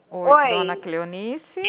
Oi, dona Oi. Cleonice?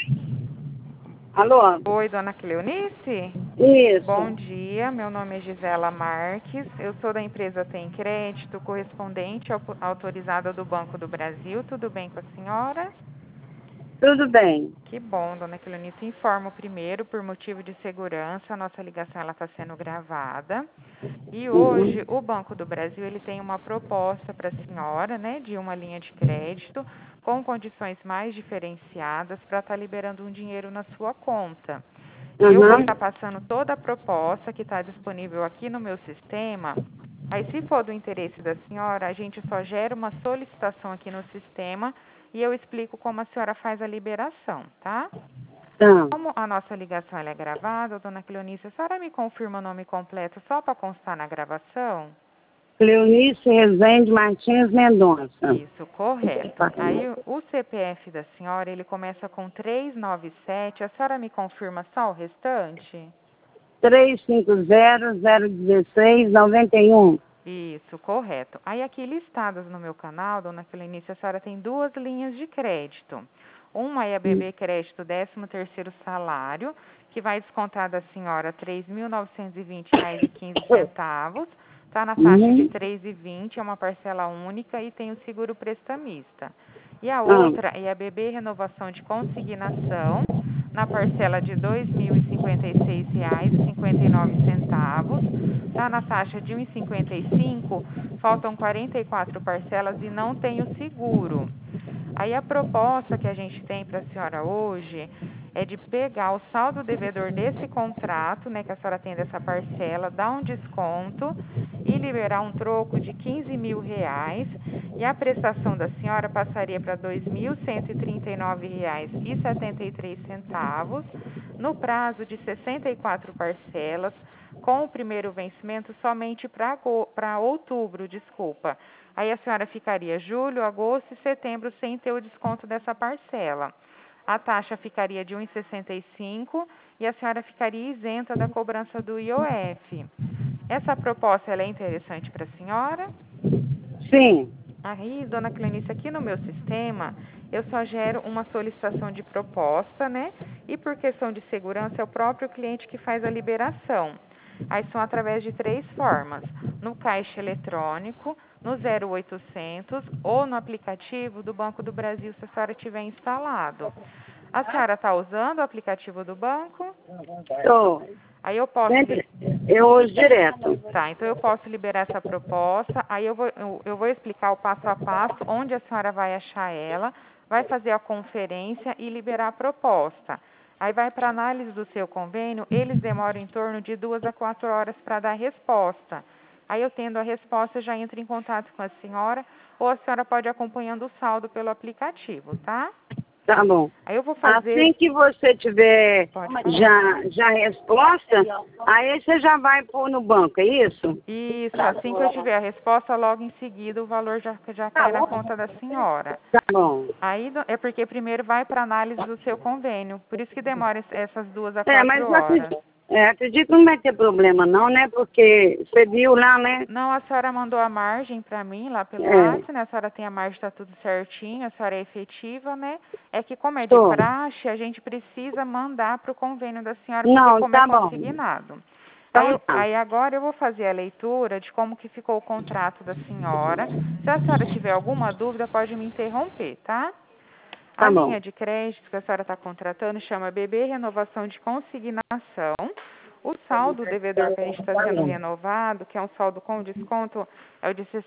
Alô? Oi, dona Cleonice? Bom Isso. dia, meu nome é Gisela Marques, eu sou da empresa Tem Crédito, correspondente autorizada do Banco do Brasil. Tudo bem com a senhora? Tudo bem. Que bom, dona Cleonice. Informo primeiro, por motivo de segurança, a nossa ligação está sendo gravada. E hoje o Banco do Brasil ele tem uma proposta para a senhora, né, de uma linha de crédito com condições mais diferenciadas para estar liberando um dinheiro na sua conta. E eu vou Uhum. estar passando toda a proposta que está disponível aqui no meu sistema. Aí, se for do interesse da senhora, a gente só gera uma solicitação aqui no sistema e eu explico como a senhora faz a liberação, tá? Tá. Como a nossa ligação ela é gravada, dona Cleonice, a senhora me confirma o nome completo só para constar na gravação? Cleonice Rezende Martins Mendonça. Isso, correto. Aí o CPF da senhora, ele começa com 397. A senhora me confirma só o restante? 350-016-91. Isso, correto. Aí aqui listadas no meu canal, dona Cleonice, a senhora tem duas linhas de crédito. Uma é a BB Crédito 13º salário, que vai descontar da senhora R$ 3.920,15. Está na taxa de Uhum. 3,20, é uma parcela única e tem o seguro prestamista. E a Ah. outra é a BB Renovação de Consignação, na parcela de R$ 2.056,59. Está na taxa de 1,55, faltam 44 parcelas e não tem o seguro. Aí a proposta que a gente tem para a senhora hoje é de pegar o saldo devedor desse contrato, né, que a senhora tem dessa parcela, dar um desconto e liberar um troco de R$ 15.000, e a prestação da senhora passaria para R$ 2.139,73, no prazo de 64 parcelas, com o primeiro vencimento somente para outubro, desculpa. Aí a senhora ficaria julho, agosto e setembro sem ter o desconto dessa parcela. A taxa ficaria de 1,65 e a senhora ficaria isenta da cobrança do IOF. Essa proposta ela é interessante para a senhora? Sim. Aí, dona Clenice, aqui no meu sistema, eu só gero uma solicitação de proposta, né? E por questão de segurança, é o próprio cliente que faz a liberação. Aí são através de 3 formas: no caixa eletrônico, no 0800 ou no aplicativo do Banco do Brasil, se a senhora tiver instalado. A senhora está usando o aplicativo do banco? Estou. Aí eu posso... Sempre. Eu uso direto. Tá, então eu posso liberar essa proposta, aí eu vou explicar o passo a passo, onde a senhora vai achar ela, vai fazer a conferência e liberar a proposta. Aí vai para análise do seu convênio, eles demoram em torno de 2 a 4 horas para dar a resposta. Aí eu tendo a resposta, eu já entro em contato com a senhora, ou a senhora pode ir acompanhando o saldo pelo aplicativo, tá? Tá bom. Aí eu vou fazer... Assim que você tiver Pode falar. já a resposta, aí você já vai pôr no banco, é isso? Isso, assim que eu tiver a resposta, logo em seguida o valor já cai na conta da senhora. Tá bom. Aí é porque primeiro vai para análise do seu convênio, por isso que demora essas 2 a É, 4 mas horas. acredito que não vai ter problema não, né? Porque você viu lá, né? Não, a senhora mandou a margem para mim lá pelo É, WhatsApp, né? A senhora tem a margem, está tudo certinho, a senhora é efetiva, né? É que como é de tô. praxe, a gente precisa mandar para o convênio da senhora, porque Não, como é tá bom. consignado. Então tá. Aí agora eu vou fazer a leitura de como que ficou o contrato da senhora. Se a senhora tiver alguma dúvida, pode me interromper, tá? A Tá bom. linha de crédito que a senhora está contratando chama BB Renovação de Consignação. O saldo devedor que a gente está sendo renovado, que é um saldo com desconto, é o de R$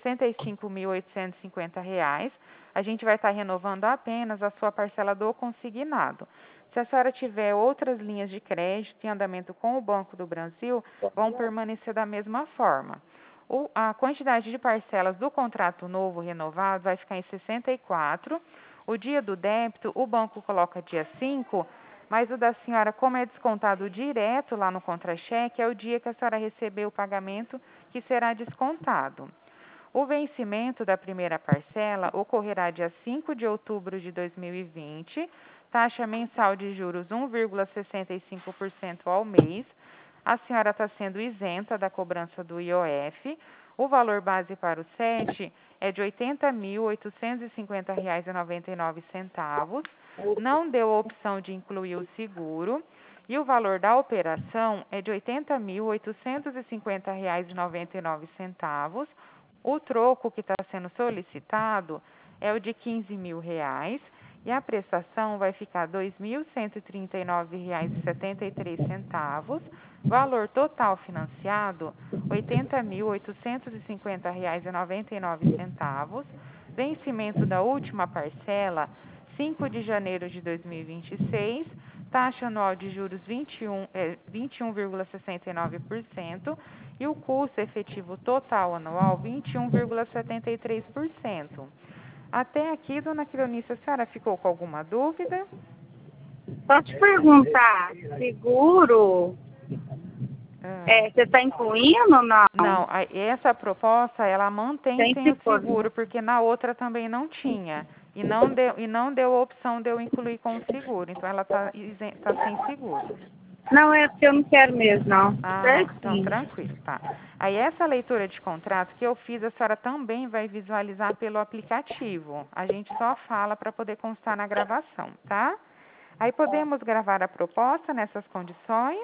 65.850. A gente vai estar renovando apenas a sua parcela do consignado. Se a senhora tiver outras linhas de crédito em andamento com o Banco do Brasil, vão permanecer da mesma forma. A quantidade de parcelas do contrato novo renovado vai ficar em 64. O dia do débito, o banco coloca dia 5, mas o da senhora, como é descontado direto lá no contra-cheque, é o dia que a senhora receber o pagamento que será descontado. O vencimento da primeira parcela ocorrerá dia 5 de outubro de 2020, taxa mensal de juros 1,65% ao mês. A senhora está sendo isenta da cobrança do IOF. O valor base para o SET é de R$ 80.850,99. Não deu a opção de incluir o seguro. E o valor da operação é de R$ 80.850,99. O troco que está sendo solicitado é o de R$ 15.000 e a prestação vai ficar R$ 2.139,73. Valor total financiado R$ 80.850,99. Vencimento da última parcela 5 de janeiro de 2026. Taxa anual de juros 21,69% e o custo efetivo total anual 21,73%. Até aqui, dona Cleonice, a senhora ficou com alguma dúvida? Posso te perguntar, seguro, você está incluindo ou não? Não, essa proposta, ela mantém sem o seguro. seguro, porque na outra também não tinha. E não deu a opção de eu incluir com o seguro. Então, ela tá sem seguro. Não, é porque eu não quero mesmo, não. Ah, não, então tranquilo, tá. Aí essa leitura de contrato que eu fiz, a senhora também vai visualizar pelo aplicativo. A gente só fala para poder constar na gravação, tá? Aí podemos gravar a proposta nessas condições?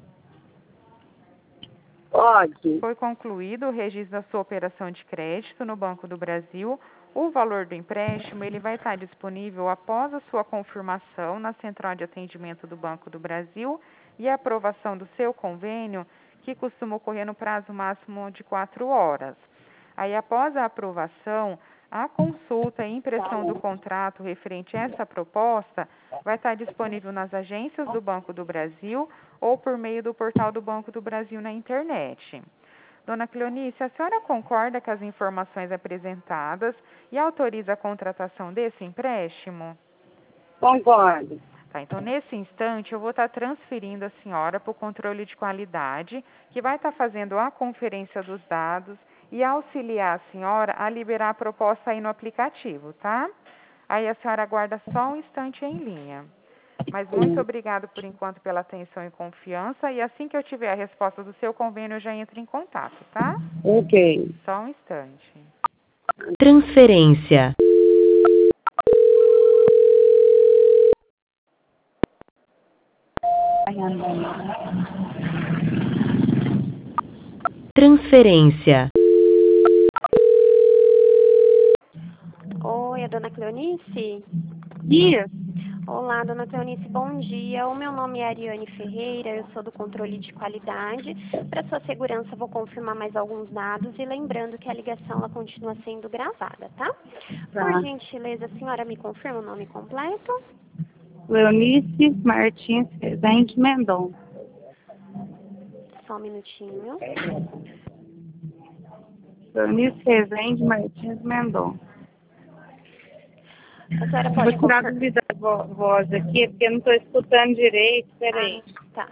Pode. Foi concluído o registro da sua operação de crédito no Banco do Brasil. O valor do empréstimo ele vai estar disponível após a sua confirmação na Central de Atendimento do Banco do Brasil e a aprovação do seu convênio, que costuma ocorrer no prazo máximo de 4 horas. Aí, após a aprovação, a consulta e impressão do contrato referente a essa proposta vai estar disponível nas agências do Banco do Brasil ou por meio do portal do Banco do Brasil na internet. Dona Cleonice, a senhora concorda com as informações apresentadas e autoriza a contratação desse empréstimo? Concordo. Tá, então, nesse instante, eu vou estar transferindo a senhora para o controle de qualidade, que vai estar fazendo a conferência dos dados e auxiliar a senhora a liberar a proposta aí no aplicativo, tá? Aí a senhora aguarda só um instante em linha. Mas muito obrigada por enquanto pela atenção e confiança. E assim que eu tiver a resposta do seu convênio, eu já entro em contato, tá? Ok. Só um instante. Transferência. Transferência. Oi, a dona Cleonice? Isso. Olá, dona Cleonice, bom dia. O meu nome é Ariane Ferreira, eu sou do controle de qualidade. Para sua segurança, vou confirmar mais alguns dados e lembrando que a ligação ela continua sendo gravada, tá? Por gentileza, a senhora me confirma o nome completo? Leonice Martins Rezende Mendonça. Só um minutinho. Leonice Rezende Martins Mendonça. A senhora Vou pode tirar a confirmar? dúvida da voz aqui, porque eu não estou escutando direito. Peraí. Tá.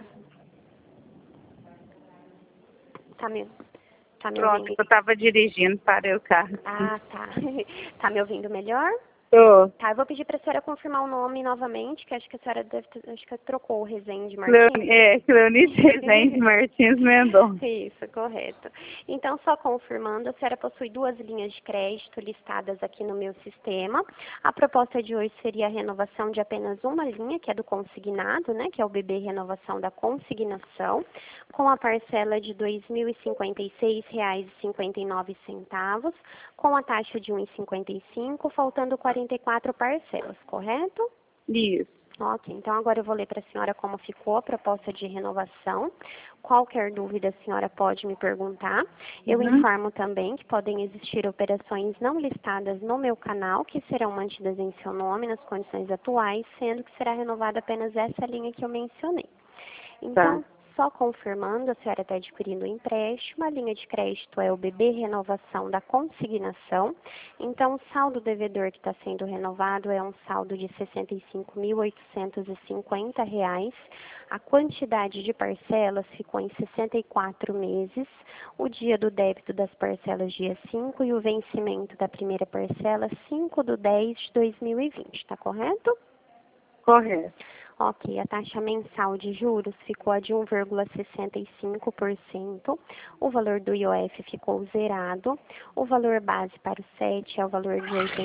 Tá me Pronto, ouvindo? eu estava dirigindo, parei o carro. Ah, tá. Tá me ouvindo melhor? Tô. Tá, eu vou pedir para a senhora confirmar o nome novamente, que acho que a senhora acho que trocou o Rezende Martins. Leonice Rezende Martins Mendonça. Isso, correto. Então, só confirmando, a senhora possui 2 linhas de crédito listadas aqui no meu sistema. A proposta de hoje seria a renovação de apenas uma linha, que é do consignado, né, que é o BB Renovação da Consignação, com a parcela de R$ 2.056,59, com a taxa de 1,55, faltando 44 parcelas, correto? Isso. Ok, então agora eu vou ler para a senhora como ficou a proposta de renovação. Qualquer dúvida a senhora pode me perguntar. Eu informo também que podem existir operações não listadas no meu canal, que serão mantidas em seu nome nas condições atuais, sendo que será renovada apenas essa linha que eu mencionei. Então, só confirmando, a senhora está adquirindo o empréstimo, a linha de crédito é o BB Renovação da Consignação. Então, o saldo devedor que está sendo renovado é um saldo de R$ 65.850. A quantidade de parcelas ficou em 64 meses. O dia do débito das parcelas, dia 5, e o vencimento da primeira parcela, 5/10/2020. Está correto? Correto. Ok, a taxa mensal de juros ficou a de 1,65%, o valor do IOF ficou zerado, o valor base para o SET é o valor de R$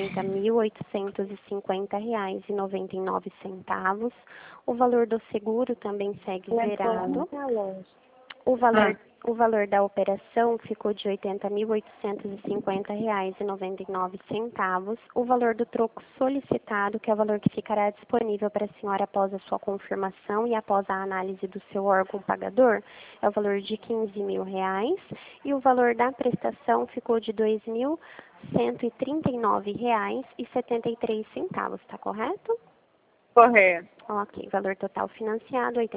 80.850,99, o valor do seguro também segue zerado, o valor da operação ficou de R$ 80.850,99. O valor do troco solicitado, que é o valor que ficará disponível para a senhora após a sua confirmação e após a análise do seu órgão pagador, é o valor de R$ 15.000. E o valor da prestação ficou de R$ 2.139,73. Está correto? Correto. Ok, valor total financiado, R$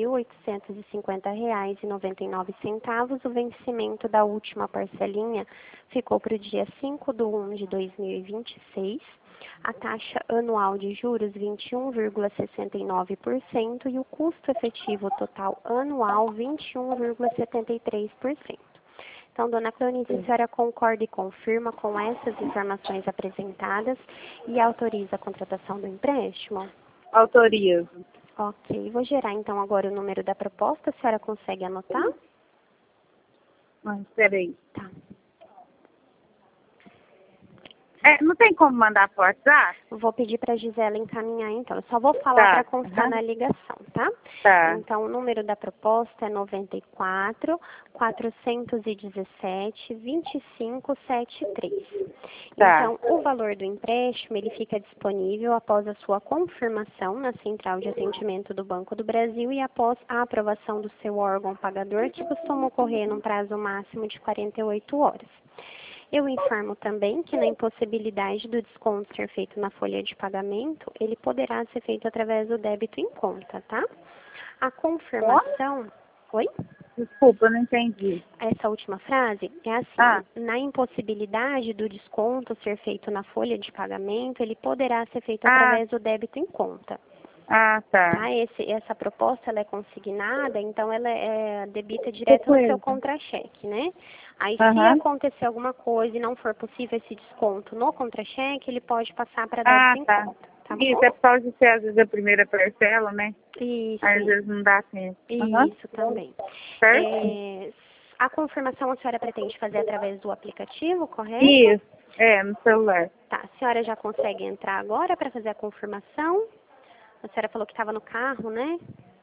80.850,99. O vencimento da última parcelinha ficou para o dia 5/1/2026. A taxa anual de juros, 21,69%, e o custo efetivo total anual, 21,73%. Então, dona Cleonice, a senhora concorda e confirma com essas informações apresentadas e autoriza a contratação do empréstimo? Autorizo. Ok, vou gerar então agora o número da proposta, a senhora consegue anotar? Espera aí. Tá. Não tem como mandar por WhatsApp? Vou pedir para a Gisela encaminhar então, eu só vou falar para constar na ligação, tá? Tá. Então, o número da proposta é 94-417-2573. Tá. Então, o valor do empréstimo, ele fica disponível após a sua confirmação na Central de Atendimento do Banco do Brasil e após a aprovação do seu órgão pagador, que costuma ocorrer num prazo máximo de 48 horas. Eu informo também que na impossibilidade do desconto ser feito na folha de pagamento, ele poderá ser feito através do débito em conta, tá? A confirmação... Oi? Desculpa, eu não entendi. Essa última frase é assim, na impossibilidade do desconto ser feito na folha de pagamento, ele poderá ser feito através do débito em conta. Tá. Essa proposta ela é consignada, então ela debita direto no seu contra-cheque, né? Aí, se acontecer alguma coisa e não for possível esse desconto no contra-cheque, ele pode passar para débito em conta. Tá bom? Isso, é por causa de ser, às vezes, a primeira parcela, né? Isso. Às vezes não dá tempo. Isso também. Certo? A confirmação a senhora pretende fazer através do aplicativo, correto? Isso, no celular. Tá, a senhora já consegue entrar agora para fazer a confirmação? A senhora falou que estava no carro, né?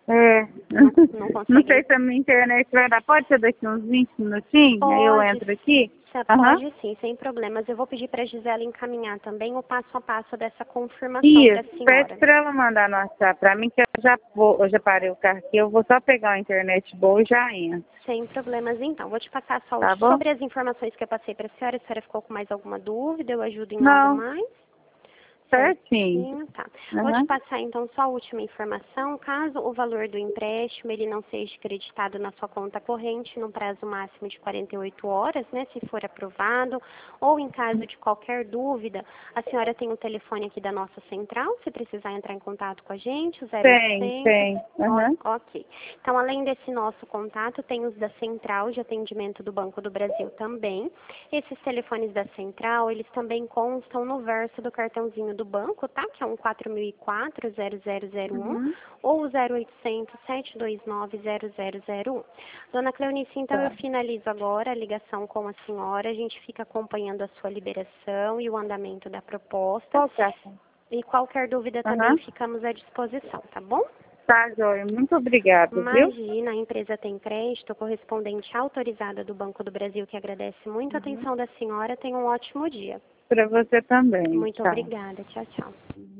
Não consegue. Não sei se a minha internet vai dar. Pode ser daqui uns 20 minutinhos? Aí eu entro aqui? Pode sim, sem problemas. Eu vou pedir para a Gisela encaminhar também o passo a passo dessa confirmação para a senhora. Pede para ela mandar no WhatsApp para mim, que eu já parei o carro aqui, eu vou só pegar a internet boa e já entro. Sem problemas, então. Vou te passar só Tá bom? sobre as informações que eu passei para a senhora ficou com mais alguma dúvida? Eu ajudo em algo mais? Certinho. Tá. Vou te passar então só a última informação. Caso o valor do empréstimo ele não seja creditado na sua conta corrente no prazo máximo de 48 horas, né, se for aprovado, ou em caso de qualquer dúvida, a senhora tem o telefone aqui da nossa central, se precisar entrar em contato com a gente, o 0800. Tem. Ok. Então, além desse nosso contato, tem os da Central de Atendimento do Banco do Brasil também. Esses telefones da Central, eles também constam no verso do cartãozinho do banco, tá? Que é um 4004-0001 ou o 0800-729-0001. Dona Cleonice, então eu finalizo agora a ligação com a senhora. A gente fica acompanhando a sua liberação e o andamento da proposta. E qualquer dúvida também ficamos à disposição, tá bom? Tá, joia. Muito obrigada, Imagina, a empresa tem crédito, correspondente autorizada do Banco do Brasil, que agradece muito a atenção da senhora. Tenha um ótimo dia. Para você também. Muito obrigada. Tchau, tchau.